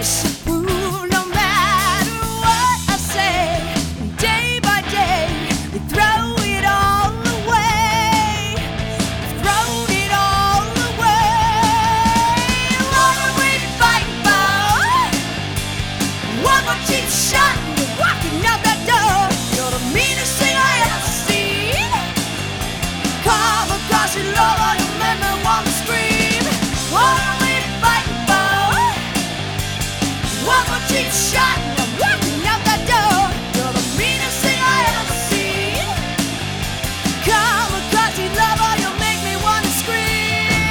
disapprove no matter what I say. Day by day, they throw it all away. Thrown it all away. What are we fighting for? One more cheap shot and you're walking out that door. You're the meanest thing I ever seen. Come across your love, or you make me want to scream. What are we fighting for? One more cheap shot and I'm walking out that door. You're the meanest thing I ever seen. Come across your love, or you make me want to scream.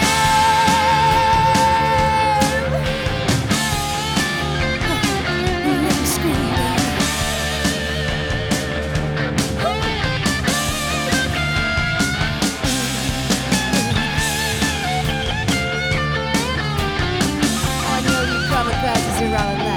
You make me scream, baby. I know you come across as around that.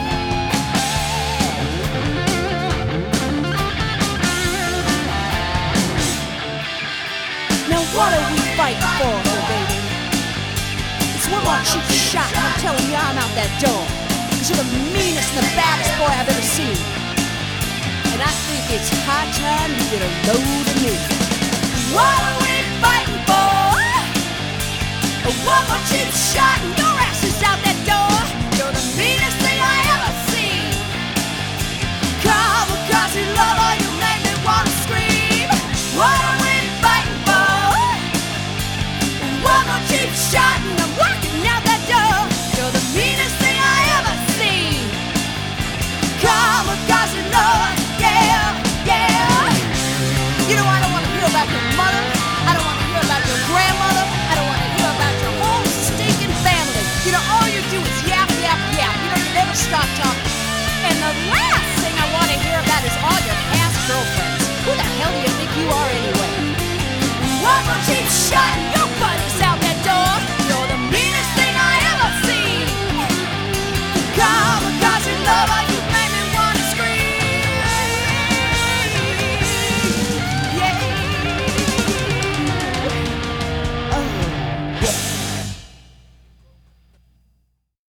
Now what are we fighting for, oh baby? It's one more cheap shot and I'm telling you I'm out that door. Cause you're the meanest and the baddest boy I've ever seen. And I think it's high time you get a load of me. What are we fighting for? One more cheap shot and